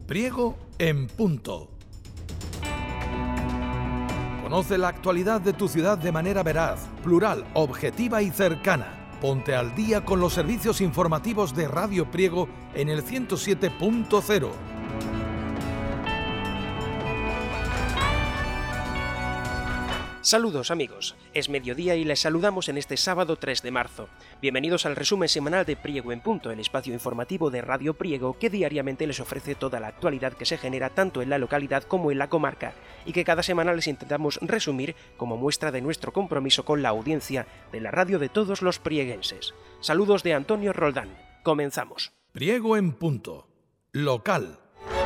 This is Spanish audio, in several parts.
Priego en Punto. Conoce la actualidad de tu ciudad de manera veraz, plural, objetiva y cercana. Ponte al día con los servicios informativos de Radio Priego en el 107.0. Saludos amigos, es mediodía y les saludamos en este sábado 3 de marzo. Bienvenidos al resumen semanal de Priego en Punto, el espacio informativo de Radio Priego que diariamente les ofrece toda la actualidad que se genera tanto en la localidad como en la comarca y que cada semana les intentamos resumir como muestra de nuestro compromiso con la audiencia de la radio de todos los prieguenses. Saludos de Antonio Roldán. Comenzamos. Priego en Punto. Local.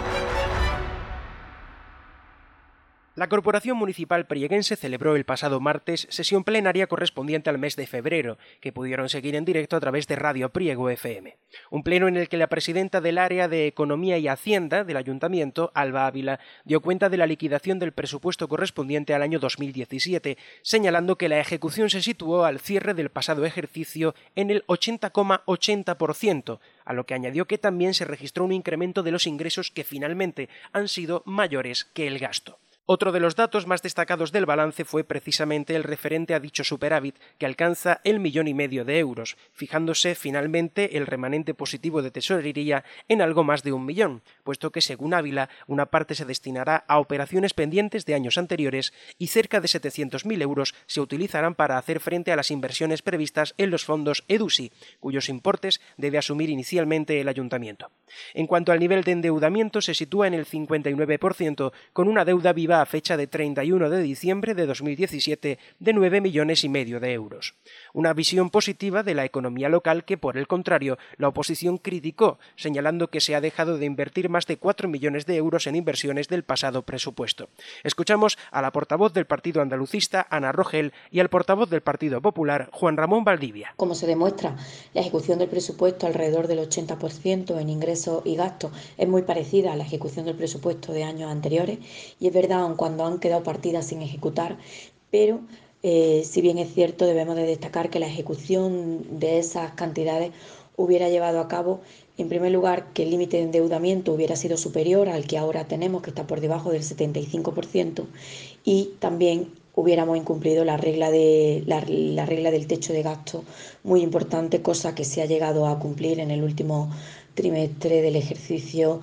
La Corporación Municipal Prieguense celebró el pasado martes sesión plenaria correspondiente al mes de febrero, que pudieron seguir en directo a través de Radio Priego FM. Un pleno en el que la presidenta del área de Economía y Hacienda del Ayuntamiento, Alba Ávila, dio cuenta de la liquidación del presupuesto correspondiente al año 2017, señalando que la ejecución se situó al cierre del pasado ejercicio en el 80,80%, a lo que añadió que también se registró un incremento de los ingresos que finalmente han sido mayores que el gasto. Otro de los datos más destacados del balance fue precisamente el referente a dicho superávit, que alcanza el 1,5 millones de euros, fijándose finalmente el remanente positivo de tesorería en algo más de 1 millón, puesto que según Ávila una parte se destinará a operaciones pendientes de años anteriores y cerca de 700.000 euros se utilizarán para hacer frente a las inversiones previstas en los fondos EDUSI, cuyos importes debe asumir inicialmente el ayuntamiento. En cuanto al nivel de endeudamiento, se sitúa en el 59%, con una deuda viva a fecha de 31 de diciembre de 2017 de 9,5 millones de euros. Una visión positiva de la economía local que, por el contrario, la oposición criticó, señalando que se ha dejado de invertir más de 4 millones de euros en inversiones del pasado presupuesto. Escuchamos a la portavoz del Partido Andalucista, Ana Rogel, y al portavoz del Partido Popular, Juan Ramón Valdivia. Como se demuestra, la ejecución del presupuesto alrededor del 80% en ingresos y gastos es muy parecida a la ejecución del presupuesto de años anteriores y es verdad aun cuando han quedado partidas sin ejecutar, pero si bien es cierto debemos de destacar que la ejecución de esas cantidades hubiera llevado a cabo, en primer lugar, que el límite de endeudamiento hubiera sido superior al que ahora tenemos, que está por debajo del 75%, y también hubiéramos incumplido la regla del techo de gasto, muy importante, cosa que se ha llegado a cumplir en el último trimestre del ejercicio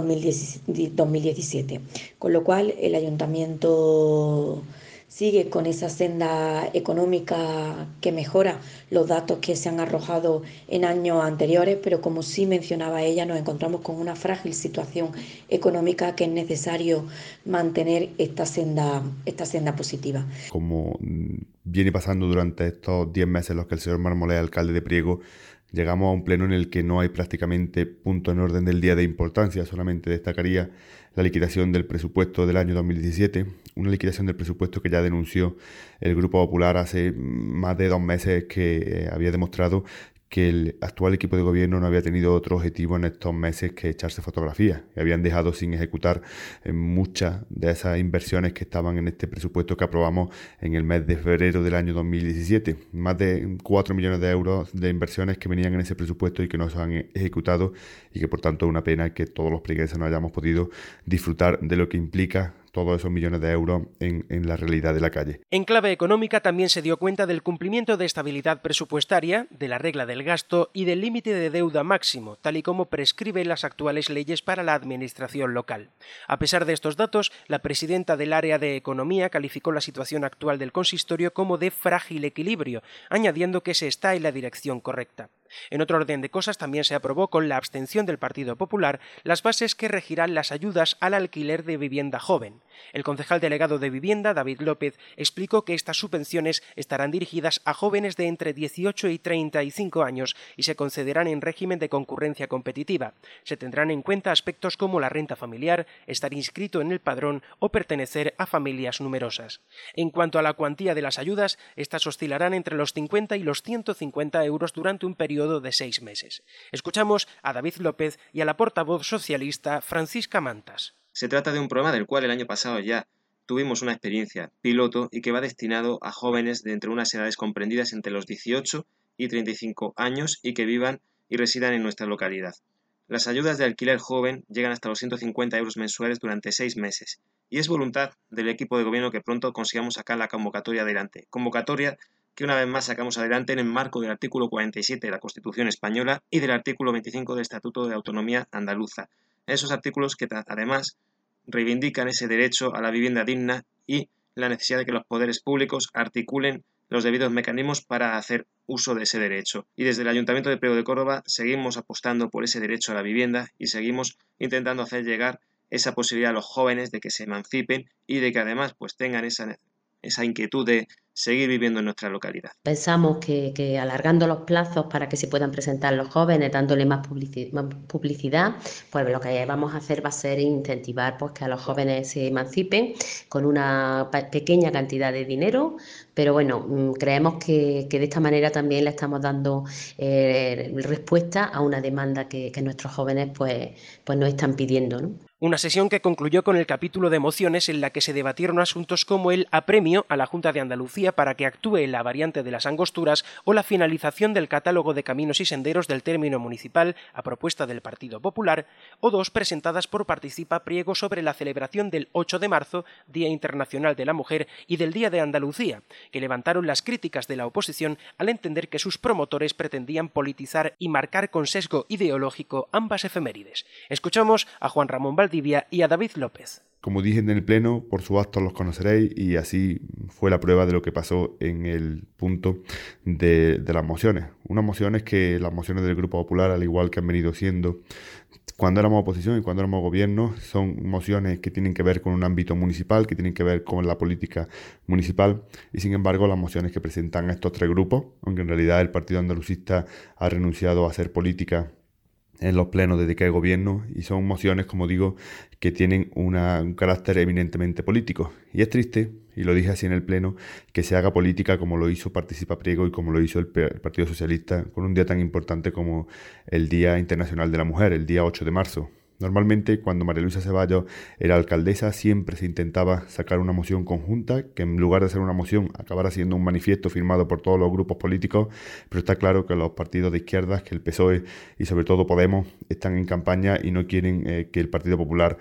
2017. Con lo cual, el ayuntamiento sigue con esa senda económica que mejora los datos que se han arrojado en años anteriores, pero como sí mencionaba ella, nos encontramos con una frágil situación económica que es necesario mantener esta senda positiva. Como viene pasando durante estos 10 meses en los que el señor Marmolé, alcalde de Priego, llegamos a un pleno en el que no hay prácticamente punto en orden del día de importancia. Solamente destacaría la liquidación del presupuesto del año 2017, una liquidación del presupuesto que ya denunció el Grupo Popular hace más de 2 meses, que había demostrado que el actual equipo de gobierno no había tenido otro objetivo en estos meses que echarse fotografías. Habían dejado sin ejecutar muchas de esas inversiones que estaban en este presupuesto que aprobamos en el mes de febrero del año 2017. Más de 4 millones de euros de inversiones que venían en ese presupuesto y que no se han ejecutado, y que por tanto es una pena que todos los prieguenses no hayamos podido disfrutar de lo que implica todos esos millones de euros en la realidad de la calle. En clave económica también se dio cuenta del cumplimiento de estabilidad presupuestaria, de la regla del gasto y del límite de deuda máximo, tal y como prescriben las actuales leyes para la administración local. A pesar de estos datos, la presidenta del área de Economía calificó la situación actual del consistorio como de frágil equilibrio, añadiendo que se está en la dirección correcta. En otro orden de cosas, también se aprobó con la abstención del Partido Popular las bases que regirán las ayudas al alquiler de vivienda joven. El concejal delegado de Vivienda, David López, explicó que estas subvenciones estarán dirigidas a jóvenes de entre 18 y 35 años y se concederán en régimen de concurrencia competitiva. Se tendrán en cuenta aspectos como la renta familiar, estar inscrito en el padrón o pertenecer a familias numerosas. En cuanto a la cuantía de las ayudas, estas oscilarán entre los 50 y los 150 euros durante un periodo de 6 meses. Escuchamos a David López y a la portavoz socialista Francisca Mantas. Se trata de un programa del cual el año pasado ya tuvimos una experiencia piloto y que va destinado a jóvenes de entre unas edades comprendidas entre los 18 y 35 años y que vivan y residan en nuestra localidad. Las ayudas de alquiler joven llegan hasta los 150 euros mensuales durante 6 meses y es voluntad del equipo de gobierno que pronto consigamos sacar la convocatoria adelante. Convocatoria que una vez más sacamos adelante en el marco del artículo 47 de la Constitución española y del artículo 25 del Estatuto de Autonomía Andaluza. Esos artículos que además reivindican ese derecho a la vivienda digna y la necesidad de que los poderes públicos articulen los debidos mecanismos para hacer uso de ese derecho. Y desde el Ayuntamiento de Priego de Córdoba seguimos apostando por ese derecho a la vivienda y seguimos intentando hacer llegar esa posibilidad a los jóvenes de que se emancipen y de que además pues tengan esa inquietud de seguir viviendo en nuestra localidad. Pensamos que alargando los plazos para que se puedan presentar los jóvenes, dándole más publicidad, pues lo que vamos a hacer va a ser incentivar pues, que a los jóvenes se emancipen con una pequeña cantidad de dinero, pero bueno, creemos que de esta manera también le estamos dando respuesta a una demanda que nuestros jóvenes pues nos están pidiendo, ¿no? Una sesión que concluyó con el capítulo de mociones en la que se debatieron asuntos como el apremio a la Junta de Andalucía para que actúe en la variante de las Angosturas o la finalización del catálogo de caminos y senderos del término municipal a propuesta del Partido Popular, o dos presentadas por Participa Priego sobre la celebración del 8 de marzo, Día Internacional de la Mujer, y del Día de Andalucía, que levantaron las críticas de la oposición al entender que sus promotores pretendían politizar y marcar con sesgo ideológico ambas efemérides. Escuchamos a Juan Ramón Valdivia y a David López. Como dije en el pleno, por sus actos los conoceréis, y así fue la prueba de lo que pasó en el punto de las mociones. Unas mociones que las mociones del Grupo Popular, al igual que han venido siendo cuando éramos oposición y cuando éramos gobierno, son mociones que tienen que ver con un ámbito municipal, que tienen que ver con la política municipal, y sin embargo las mociones que presentan estos tres grupos, aunque en realidad el Partido Andalucista ha renunciado a hacer política en los plenos desde que hay gobierno, y son mociones, como digo, que tienen un carácter eminentemente político. Y es triste, y lo dije así en el pleno, que se haga política como lo hizo Participa Priego y como lo hizo el Partido Socialista con un día tan importante como el Día Internacional de la Mujer, el día 8 de marzo. Normalmente, cuando María Luisa Ceballos era alcaldesa, siempre se intentaba sacar una moción conjunta, que en lugar de ser una moción acabara siendo un manifiesto firmado por todos los grupos políticos, pero está claro que los partidos de izquierdas, que el PSOE y sobre todo Podemos, están en campaña y no quieren que el Partido Popular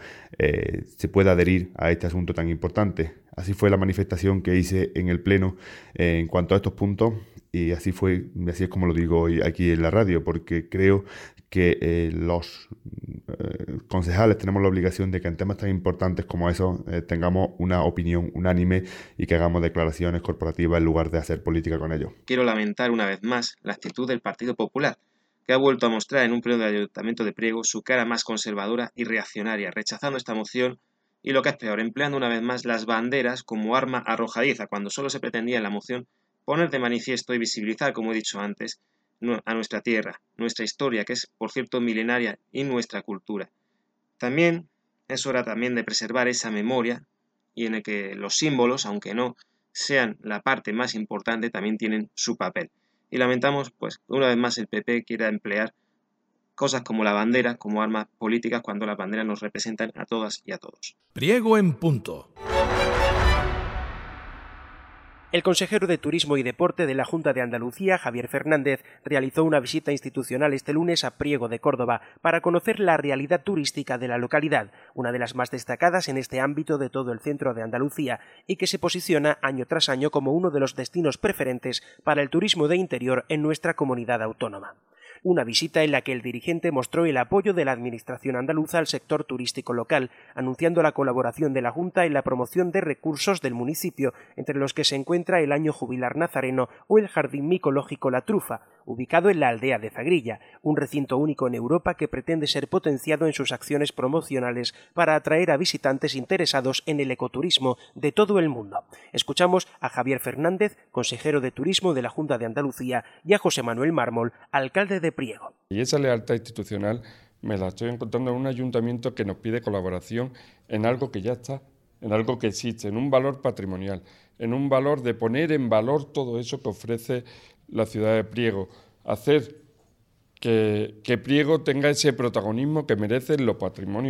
se pueda adherir a este asunto tan importante. Así fue la manifestación que hice en el pleno en cuanto a estos puntos, y así es como lo digo hoy aquí en la radio, porque creo que los concejales tenemos la obligación de que en temas tan importantes como esos tengamos una opinión unánime y que hagamos declaraciones corporativas en lugar de hacer política con ellos. Quiero lamentar una vez más la actitud del Partido Popular, que ha vuelto a mostrar en un pleno del Ayuntamiento de Priego su cara más conservadora y reaccionaria, rechazando esta moción y, lo que es peor, empleando una vez más las banderas como arma arrojadiza, cuando solo se pretendía en la moción poner de manifiesto y visibilizar, como he dicho antes, a nuestra tierra, nuestra historia, que es, por cierto, milenaria, y nuestra cultura. También es hora también de preservar esa memoria, y en el que los símbolos, aunque no sean la parte más importante, también tienen su papel. Y lamentamos, pues, que una vez más el PP quiera emplear cosas como la bandera como armas políticas cuando las banderas nos representan a todas y a todos. Priego en punto. El consejero de Turismo y Deporte de la Junta de Andalucía, Javier Fernández, realizó una visita institucional este lunes a Priego de Córdoba para conocer la realidad turística de la localidad, una de las más destacadas en este ámbito de todo el centro de Andalucía y que se posiciona año tras año como uno de los destinos preferentes para el turismo de interior en nuestra comunidad autónoma. Una visita en la que el dirigente mostró el apoyo de la Administración andaluza al sector turístico local, anunciando la colaboración de la Junta en la promoción de recursos del municipio, entre los que se encuentra el Año Jubilar Nazareno o el Jardín Micológico La Trufa, ubicado en la aldea de Zagrilla, un recinto único en Europa que pretende ser potenciado en sus acciones promocionales para atraer a visitantes interesados en el ecoturismo de todo el mundo. Escuchamos a Javier Fernández, consejero de Turismo de la Junta de Andalucía, y a José Manuel Mármol, alcalde de Priego. Y esa lealtad institucional me la estoy encontrando en un ayuntamiento que nos pide colaboración en algo que ya está, en algo que existe, en un valor patrimonial, en un valor de poner en valor todo eso que ofrece la ciudad de Priego, hacer que Priego tenga ese protagonismo que merece en los patrimonios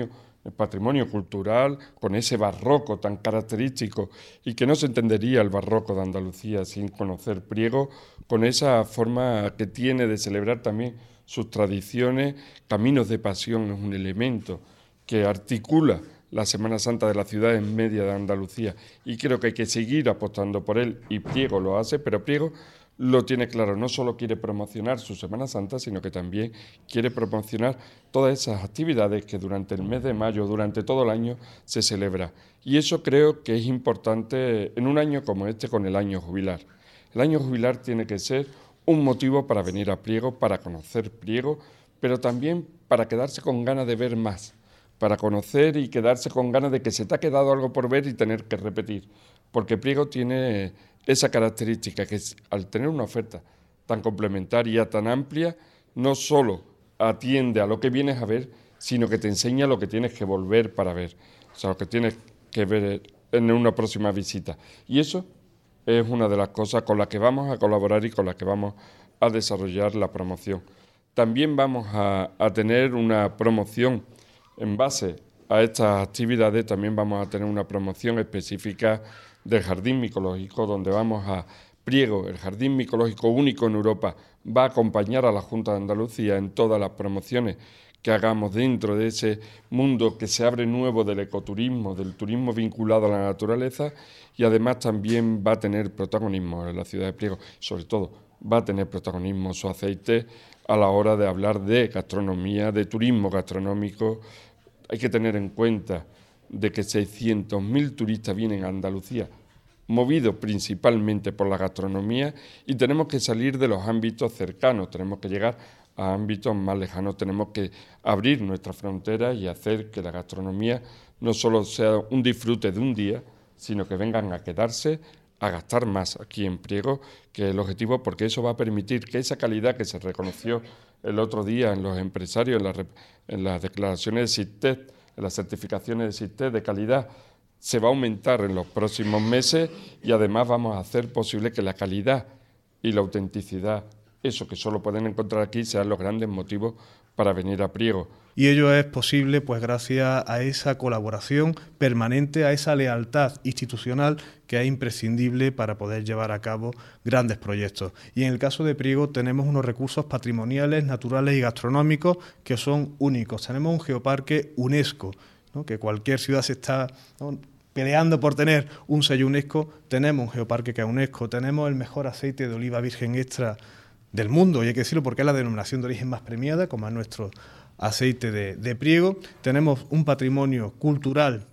el patrimonio cultural, con ese barroco tan característico y que no se entendería el barroco de Andalucía sin conocer Priego, con esa forma que tiene de celebrar también sus tradiciones. Caminos de Pasión es un elemento que articula la Semana Santa de las ciudades medias de Andalucía y creo que hay que seguir apostando por él y Priego lo hace, pero Priego lo tiene claro, no solo quiere promocionar su Semana Santa, sino que también quiere promocionar todas esas actividades que durante el mes de mayo, durante todo el año, se celebra. Y eso creo que es importante en un año como este, con el año jubilar. El año jubilar tiene que ser un motivo para venir a Priego, para conocer Priego, pero también para quedarse con ganas de ver más, para conocer y quedarse con ganas de que se te ha quedado algo por ver y tener que repetir, porque Priego tiene esa característica que es, al tener una oferta tan complementaria, tan amplia, no solo atiende a lo que vienes a ver, sino que te enseña lo que tienes que volver para ver, o sea, lo que tienes que ver en una próxima visita. Y eso es una de las cosas con las que vamos a colaborar y con las que vamos a desarrollar la promoción. También vamos a tener una promoción en base a estas actividades, también vamos a tener una promoción específica del Jardín Micológico, donde vamos a Priego, el Jardín Micológico único en Europa, va a acompañar a la Junta de Andalucía en todas las promociones que hagamos dentro de ese mundo que se abre nuevo del ecoturismo, del turismo vinculado a la naturaleza, y además también va a tener protagonismo en la ciudad de Priego, sobre todo va a tener protagonismo su aceite a la hora de hablar de gastronomía, de turismo gastronómico. Hay que tener en cuenta de que 600.000 turistas vienen a Andalucía, movidos principalmente por la gastronomía, y tenemos que salir de los ámbitos cercanos, tenemos que llegar a ámbitos más lejanos, tenemos que abrir nuestras fronteras y hacer que la gastronomía no solo sea un disfrute de un día, sino que vengan a quedarse, a gastar más aquí en Priego, que es el objetivo, porque eso va a permitir que esa calidad que se reconoció el otro día en los empresarios, en las declaraciones de SITED, en las certificaciones de SITED de calidad, se va a aumentar en los próximos meses, y además vamos a hacer posible que la calidad y la autenticidad, eso que solo pueden encontrar aquí, sean los grandes motivos para venir a Priego. Y ello es posible pues gracias a esa colaboración permanente, a esa lealtad institucional que es imprescindible para poder llevar a cabo grandes proyectos. Y en el caso de Priego tenemos unos recursos patrimoniales, naturales y gastronómicos que son únicos. Tenemos un geoparque UNESCO, ¿no? Que cualquier ciudad se está, ¿no?, peleando por tener un sello UNESCO. Tenemos un geoparque que es UNESCO, tenemos el mejor aceite de oliva virgen extra del mundo, y hay que decirlo porque es la denominación de origen más premiada, como es nuestro aceite de Priego. Tenemos un patrimonio cultural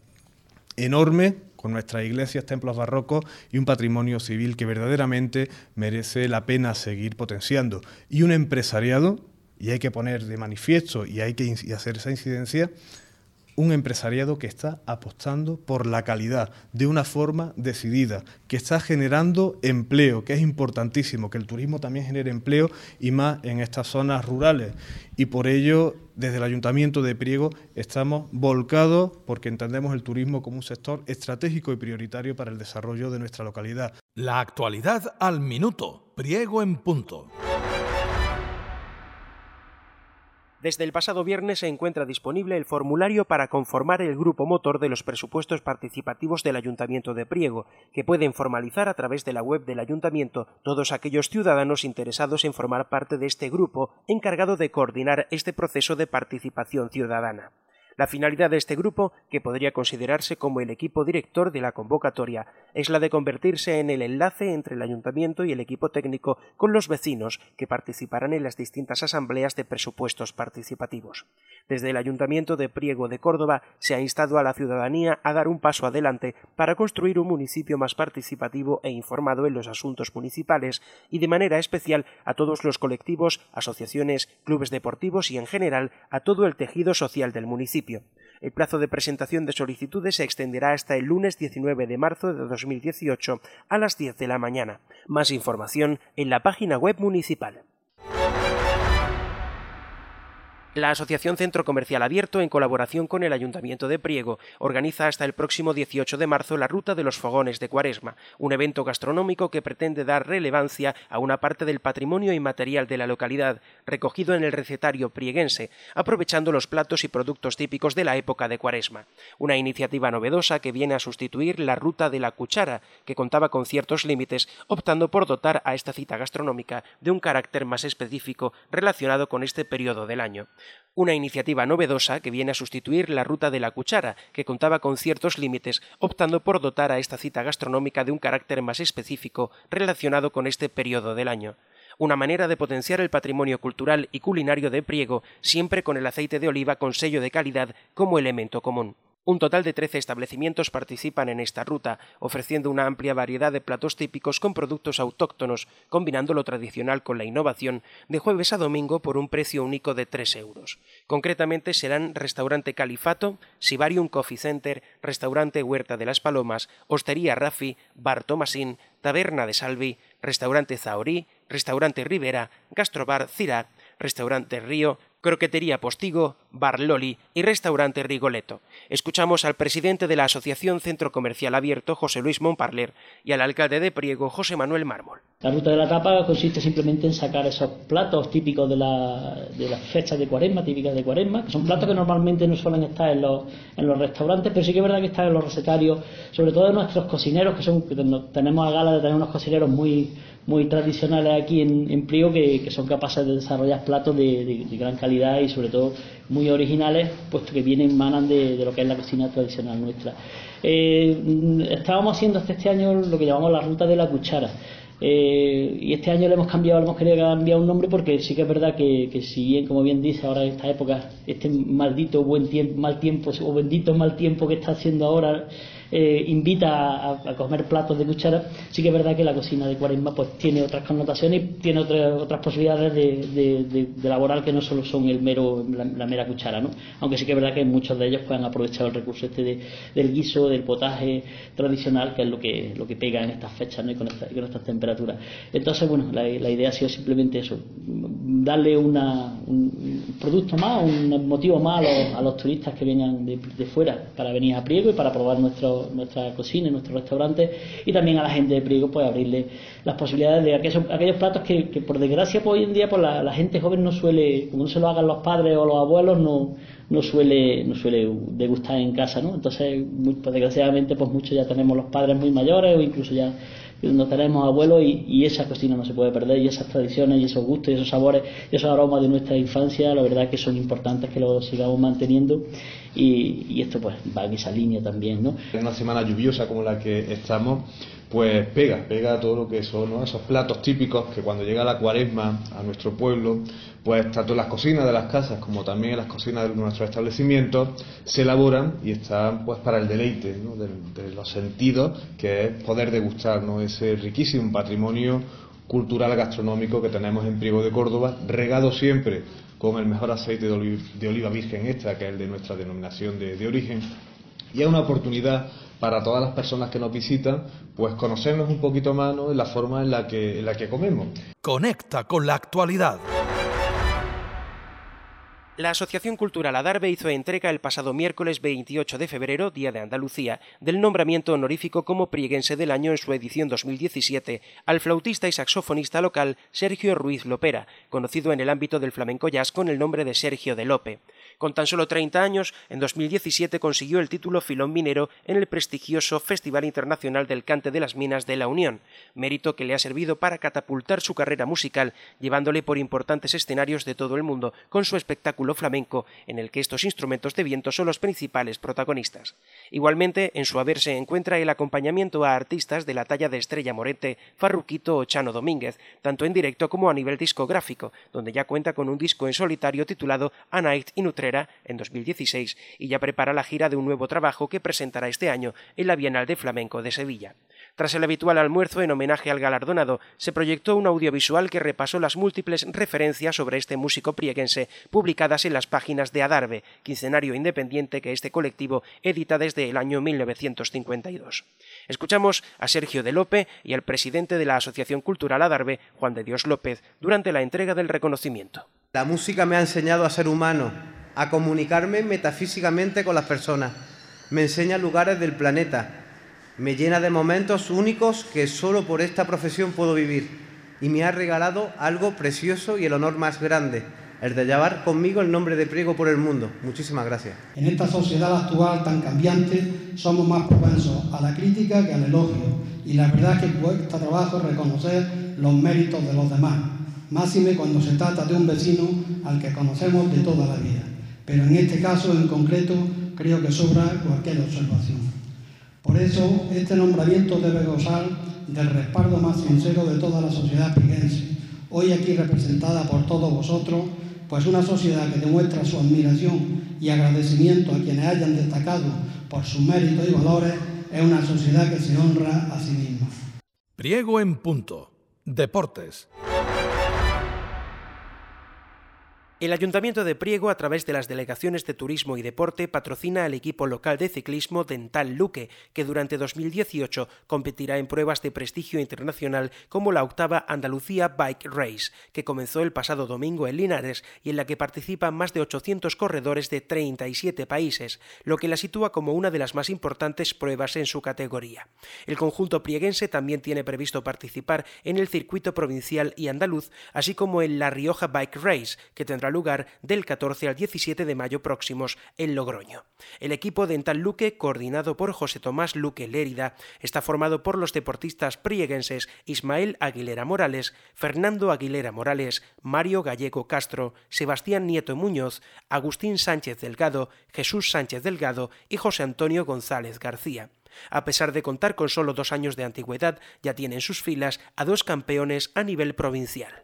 enorme, con nuestras iglesias, templos barrocos, y un patrimonio civil que verdaderamente merece la pena seguir potenciando. Y un empresariado, y hay que poner de manifiesto y hay que hacer esa incidencia, un empresariado que está apostando por la calidad de una forma decidida, que está generando empleo, que es importantísimo, que el turismo también genere empleo, y más en estas zonas rurales. Y por ello, desde el Ayuntamiento de Priego estamos volcados, porque entendemos el turismo como un sector estratégico y prioritario para el desarrollo de nuestra localidad. La actualidad al minuto. Priego en punto. Desde el pasado viernes se encuentra disponible el formulario para conformar el grupo motor de los presupuestos participativos del Ayuntamiento de Priego, que pueden formalizar a través de la web del Ayuntamiento todos aquellos ciudadanos interesados en formar parte de este grupo encargado de coordinar este proceso de participación ciudadana. La finalidad de este grupo, que podría considerarse como el equipo director de la convocatoria, es la de convertirse en el enlace entre el ayuntamiento y el equipo técnico con los vecinos que participarán en las distintas asambleas de presupuestos participativos. Desde el Ayuntamiento de Priego de Córdoba se ha instado a la ciudadanía a dar un paso adelante para construir un municipio más participativo e informado en los asuntos municipales, y de manera especial a todos los colectivos, asociaciones, clubes deportivos y en general a todo el tejido social del municipio. El plazo de presentación de solicitudes se extenderá hasta el lunes 19 de marzo de 2018 a las 10 de la mañana. Más información en la página web municipal. La Asociación Centro Comercial Abierto, en colaboración con el Ayuntamiento de Priego, organiza hasta el próximo 18 de marzo la Ruta de los Fogones de Cuaresma, un evento gastronómico que pretende dar relevancia a una parte del patrimonio inmaterial de la localidad, recogido en el recetario prieguense, aprovechando los platos y productos típicos de la época de Cuaresma. Una iniciativa novedosa que viene a sustituir la Ruta de la Cuchara, que contaba con ciertos límites, optando por dotar a esta cita gastronómica de un carácter más específico relacionado con este periodo del año. Una iniciativa novedosa que viene a sustituir la Ruta de la Cuchara, que contaba con ciertos límites, optando por dotar a esta cita gastronómica de un carácter más específico relacionado con este periodo del año. Una manera de potenciar el patrimonio cultural y culinario de Priego, siempre con el aceite de oliva con sello de calidad como elemento común. Un total de 13 establecimientos participan en esta ruta, ofreciendo una amplia variedad de platos típicos con productos autóctonos, combinando lo tradicional con la innovación, de jueves a domingo por un precio único de 3 euros. Concretamente serán Restaurante Califato, Sibarium Coffee Center, Restaurante Huerta de las Palomas, Hostería Rafi, Bar Tomasín, Taberna de Salvi, Restaurante Zahorí, Restaurante Rivera, Gastrobar Cirac, Restaurante Río, Croquetería Postigo, Bar Loli y Restaurante Rigoletto. Escuchamos al presidente de la Asociación Centro Comercial Abierto, José Luis Montparler, y al alcalde de Priego, José Manuel Mármol. La ruta de la tapa consiste simplemente en sacar esos platos típicos de las fechas de Cuaresma, típicas de Cuaresma, que son platos que normalmente no suelen estar en los restaurantes, pero sí que es verdad que están en los recetarios, sobre todo de nuestros cocineros, que tenemos a gala de tener unos cocineros muy tradicionales aquí en Priego, que son capaces de desarrollar platos de gran calidad y sobre todo muy originales, puesto que emanan de lo que es la cocina tradicional nuestra. Estábamos haciendo hasta este año lo que llamamos la Ruta de la Cuchara. Y este año le hemos querido cambiar un nombre, porque sí que es verdad que si bien, como bien dice, ahora en esta época, este maldito mal tiempo o bendito mal tiempo que está haciendo ahora invita a comer platos de cuchara, sí que es verdad que la cocina de Cuaresma pues tiene otras connotaciones y tiene otras posibilidades de elaborar, que no solo son la mera cuchara, ¿no? Aunque sí que es verdad que muchos de ellos pues han aprovechado el recurso del guiso, del potaje tradicional, que es lo que pega en estas fechas, ¿no? y con estas temperaturas. Entonces, bueno, la idea ha sido simplemente eso, darle un producto más, un motivo más a los turistas que vengan de fuera para venir a Priego y para probar nuestra cocina y nuestros restaurantes, y también a la gente de Priego pues abrirle las posibilidades de aquellos platos que por desgracia pues, hoy en día pues, la gente joven no suele, como no se lo hagan los padres o los abuelos, no suele degustar en casa, ¿no? Entonces pues, desgraciadamente pues muchos ya tenemos los padres muy mayores o incluso ya no tenemos abuelos, y esa cocina no se puede perder, y esas tradiciones y esos gustos y esos sabores y esos aromas de nuestra infancia, la verdad que son importantes que los sigamos manteniendo, y esto pues va en esa línea también, ¿no? En una semana lluviosa como la que estamos, pues pega todo lo que son, ¿no? Esos platos típicos que cuando llega la Cuaresma a nuestro pueblo, pues tanto en las cocinas de las casas como también en las cocinas de nuestros establecimientos se elaboran y están pues para el deleite, ¿no? de los sentidos, que es poder degustar, ¿no? ese riquísimo patrimonio cultural gastronómico que tenemos en Priego de Córdoba, regado siempre con el mejor aceite de oliva virgen extra, que es el de nuestra denominación de origen, y es una oportunidad para todas las personas que nos visitan, pues conocernos un poquito más, ¿no? en la forma en la que comemos. Conecta con la actualidad. La Asociación Cultural Adarve hizo entrega el pasado miércoles 28 de febrero, Día de Andalucía, del nombramiento honorífico como prieguense del año en su edición 2017 al flautista y saxofonista local Sergio Ruiz Lopera, conocido en el ámbito del flamenco jazz con el nombre de Sergio de Lope. Con tan solo 30 años, en 2017 consiguió el título Filón Minero en el prestigioso Festival Internacional del Cante de las Minas de la Unión, mérito que le ha servido para catapultar su carrera musical, llevándole por importantes escenarios de todo el mundo con su espectáculo flamenco, en el que estos instrumentos de viento son los principales protagonistas. Igualmente, en su haber se encuentra el acompañamiento a artistas de la talla de Estrella Morente, Farruquito o Chano Domínguez, tanto en directo como a nivel discográfico, donde ya cuenta con un disco en solitario titulado A Night in Utrera en 2016 y ya prepara la gira de un nuevo trabajo que presentará este año en la Bienal de Flamenco de Sevilla. Tras el habitual almuerzo en homenaje al galardonado, se proyectó un audiovisual que repasó las múltiples referencias sobre este músico prieguense publicadas en las páginas de Adarve, quincenario independiente que este colectivo edita desde el año 1952. Escuchamos a Sergio de Lope y al presidente de la Asociación Cultural Adarve, Juan de Dios López, durante la entrega del reconocimiento. La música me ha enseñado a ser humano, a comunicarme metafísicamente con las personas. Me enseña lugares del planeta. Me llena de momentos únicos que solo por esta profesión puedo vivir. Y me ha regalado algo precioso y el honor más grande, el de llevar conmigo el nombre de Priego por el mundo. Muchísimas gracias. En esta sociedad actual tan cambiante somos más propensos a la crítica que al elogio, y la verdad es que cuesta trabajo reconocer los méritos de los demás, máxime cuando se trata de un vecino al que conocemos de toda la vida. Pero en este caso en concreto creo que sobra cualquier observación. Por eso este nombramiento debe gozar del respaldo más sincero de toda la sociedad prieguense, hoy aquí representada por todos vosotros, pues una sociedad que demuestra su admiración y agradecimiento a quienes hayan destacado por sus méritos y valores es una sociedad que se honra a sí misma. Priego en punto. Deportes. El Ayuntamiento de Priego, a través de las delegaciones de Turismo y Deporte, patrocina al equipo local de ciclismo Dental Luque, que durante 2018 competirá en pruebas de prestigio internacional como la octava Andalucía Bike Race, que comenzó el pasado domingo en Linares y en la que participan más de 800 corredores de 37 países, lo que la sitúa como una de las más importantes pruebas en su categoría. El conjunto prieguense también tiene previsto participar en el circuito provincial y andaluz, así como en la Rioja Bike Race, que tendrá lugar del 14 al 17 de mayo próximos en Logroño. El equipo Dental Luque, coordinado por José Tomás Luque Lérida, está formado por los deportistas prieguenses Ismael Aguilera Morales, Fernando Aguilera Morales, Mario Gallego Castro, Sebastián Nieto Muñoz, Agustín Sánchez Delgado, Jesús Sánchez Delgado y José Antonio González García. A pesar de contar con solo 2 años de antigüedad, ya tiene en sus filas a 2 campeones a nivel provincial.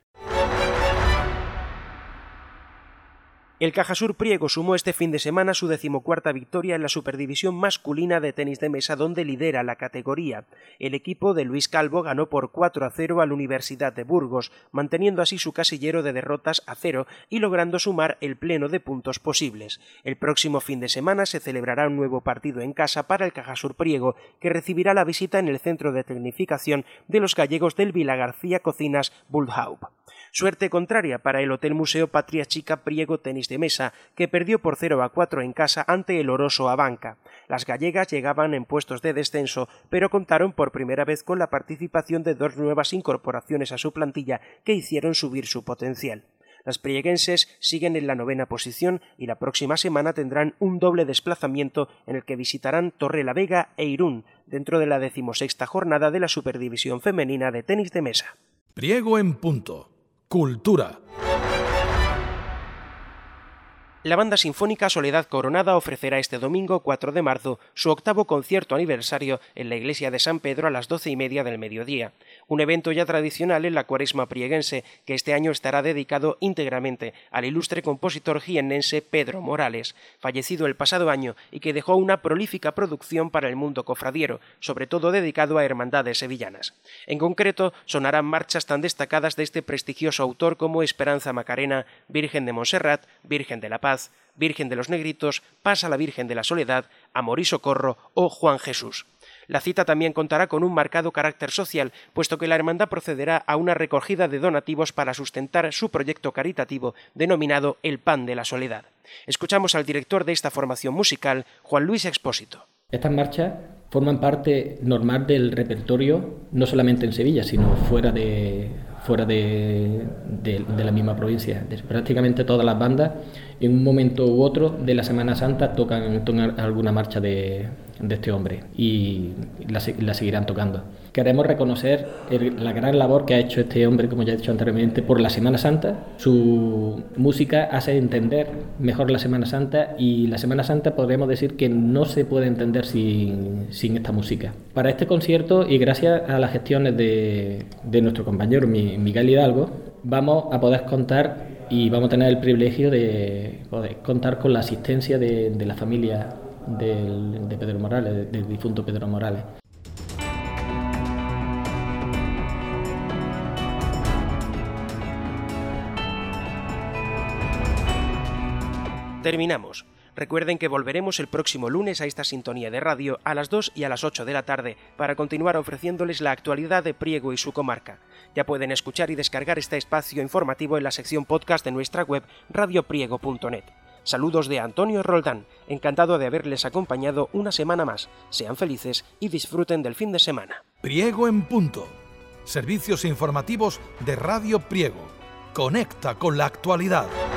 El Cajasur Priego sumó este fin de semana su 14ª victoria en la Superdivisión masculina de tenis de mesa, donde lidera la categoría. El equipo de Luis Calvo ganó por 4-0 a la Universidad de Burgos, manteniendo así su casillero de derrotas a 0 y logrando sumar el pleno de puntos posibles. El próximo fin de semana se celebrará un nuevo partido en casa para el Cajasur Priego, que recibirá la visita en el centro de tecnificación de los gallegos del Vilagarcía Cocinas Bullhaup. Suerte contraria para el Hotel Museo Patria Chica Priego Tenis de Mesa, que perdió por 0-4 en casa ante el Oroso Abanca. Las gallegas llegaban en puestos de descenso, pero contaron por primera vez con la participación de 2 nuevas incorporaciones a su plantilla que hicieron subir su potencial. Las prieguenses siguen en la 9ª posición y la próxima semana tendrán un doble desplazamiento en el que visitarán Torrelavega e Irún, dentro de la 16ª jornada de la Superdivisión femenina de tenis de mesa. Priego en punto. Cultura. La banda sinfónica Soledad Coronada ofrecerá este domingo 4 de marzo su 8º concierto aniversario en la iglesia de San Pedro a las 12:30 del mediodía, un evento ya tradicional en la Cuaresma prieguense, que este año estará dedicado íntegramente al ilustre compositor jiennense Pedro Morales, fallecido el pasado año y que dejó una prolífica producción para el mundo cofradiero, sobre todo dedicado a hermandades sevillanas. En concreto, sonarán marchas tan destacadas de este prestigioso autor como Esperanza Macarena, Virgen de Montserrat, Virgen de la Paz, Virgen de los Negritos, Pasa la Virgen de la Soledad, Amor y Socorro o Juan Jesús. La cita también contará con un marcado carácter social, puesto que la hermandad procederá a una recogida de donativos para sustentar su proyecto caritativo denominado El Pan de la Soledad. Escuchamos al director de esta formación musical, Juan Luis Expósito. Estas marchas forman parte normal del repertorio, no solamente en Sevilla, sino fuera de la misma provincia. Prácticamente todas las bandas, en un momento u otro de la Semana Santa, tocan alguna marcha de este hombre y la seguirán tocando. Queremos reconocer la gran labor que ha hecho este hombre, como ya he dicho anteriormente, por la Semana Santa. Su música hace entender mejor la Semana Santa, y la Semana Santa podríamos decir que no se puede entender sin esta música. Para este concierto, y gracias a las gestiones de nuestro compañero Miguel Hidalgo, vamos a poder contar y vamos a tener el privilegio de poder contar con la asistencia de la familia de Pedro Morales, del difunto Pedro Morales. Terminamos. Recuerden que volveremos el próximo lunes a esta sintonía de radio a las 2 y a las 8 de la tarde para continuar ofreciéndoles la actualidad de Priego y su comarca. Ya pueden escuchar y descargar este espacio informativo en la sección podcast de nuestra web radiopriego.net. Saludos de Antonio Roldán, encantado de haberles acompañado una semana más. Sean felices y disfruten del fin de semana. Priego en punto. Servicios informativos de Radio Priego. Conecta con la actualidad.